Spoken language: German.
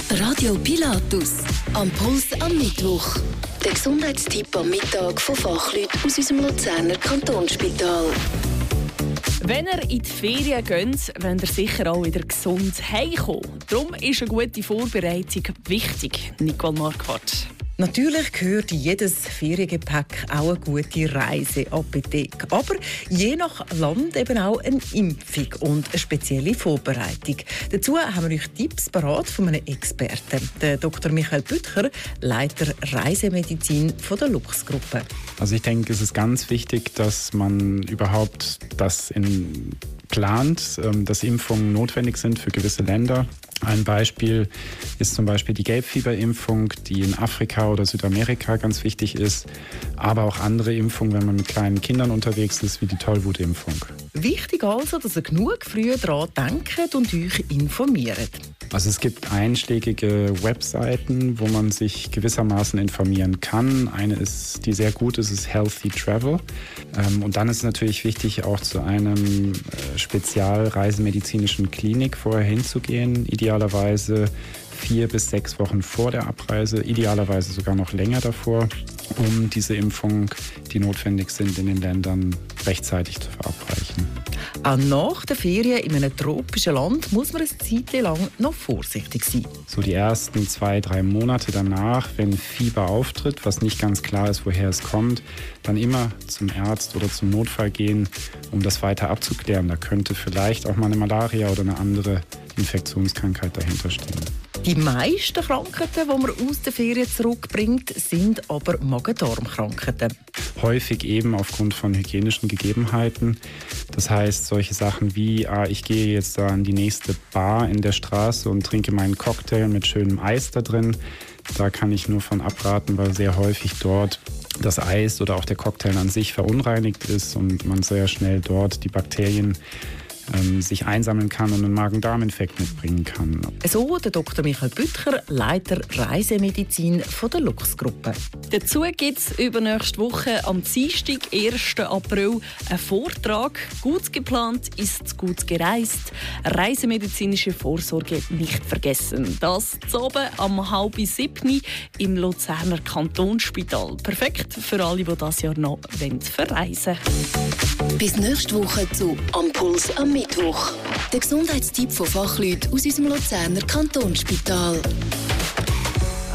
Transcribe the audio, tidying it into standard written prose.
Radio Pilatus. Am Puls am Mittwoch. Der Gesundheitstipp am Mittag von Fachleuten aus unserem Luzerner Kantonsspital. Wenn ihr in die Ferien geht, wollt ihr sicher auch wieder gesund heimkommen. Darum ist eine gute Vorbereitung wichtig. Nicole Marquardt. Natürlich gehört in jedes Feriengepäck auch eine gute Reiseapotheke. Aber je nach Land eben auch eine Impfung und eine spezielle Vorbereitung. Dazu haben wir euch Tipps parat von einem Experten, der Dr. Michael Büttcher, Leiter Reisemedizin von der Lux-Gruppe. Also ich denke, es ist ganz wichtig, dass man überhaupt das plant, dass Impfungen notwendig sind für gewisse Länder. Ein Beispiel ist zum Beispiel die Gelbfieberimpfung, die in Afrika oder Südamerika ganz wichtig ist, aber auch andere Impfungen, wenn man mit kleinen Kindern unterwegs ist, wie die Tollwutimpfung. Wichtig also, dass ihr genug früh daran denkt und euch informiert. Also es gibt einschlägige Webseiten, wo man sich gewissermaßen informieren kann. Eine ist, die sehr gut ist Healthy Travel. Und dann ist es natürlich wichtig, auch zu einem spezialreisemedizinischen Klinik vorher hinzugehen. Idealerweise 4 bis 6 Wochen vor der Abreise, idealerweise sogar noch länger davor, um diese Impfungen, die notwendig sind in den Ländern, rechtzeitig zu verabreichen. Auch nach der Ferien in einem tropischen Land muss man eine Zeit lang noch vorsichtig sein. So die ersten 2-3 Monate danach, wenn Fieber auftritt, was nicht ganz klar ist, woher es kommt, dann immer zum Arzt oder zum Notfall gehen, um das weiter abzuklären. Da könnte vielleicht auch mal eine Malaria oder eine andere Infektionskrankheit dahinter stehen. Die meisten Krankheiten, die man aus der Ferien zurückbringt, sind aber Magen-Darm-Krankheiten. Häufig eben aufgrund von hygienischen Gegebenheiten. Das heißt, solche Sachen wie, ich gehe jetzt da an die nächste Bar in der Straße und trinke meinen Cocktail mit schönem Eis da drin. Da kann ich nur von abraten, weil sehr häufig dort das Eis oder auch der Cocktail an sich verunreinigt ist und man sehr schnell dort die Bakterien sich einsammeln kann und einen Magen-Darm-Infekt mitbringen kann. So der Dr. Michael Büttcher, Leiter Reisemedizin von der Lux-Gruppe. Dazu gibt es übernächste Woche am Dienstag, 1. April, einen Vortrag. Gut geplant ist gut gereist. Reisemedizinische Vorsorge nicht vergessen. Das zu oben am 6:30 im Luzerner Kantonsspital. Perfekt für alle, die das Jahr noch verreisen wollen. Bis nächste Woche zu «Am Puls am Mittwoch». Der Gesundheitstipp von Fachleuten aus unserem Luzerner Kantonsspital.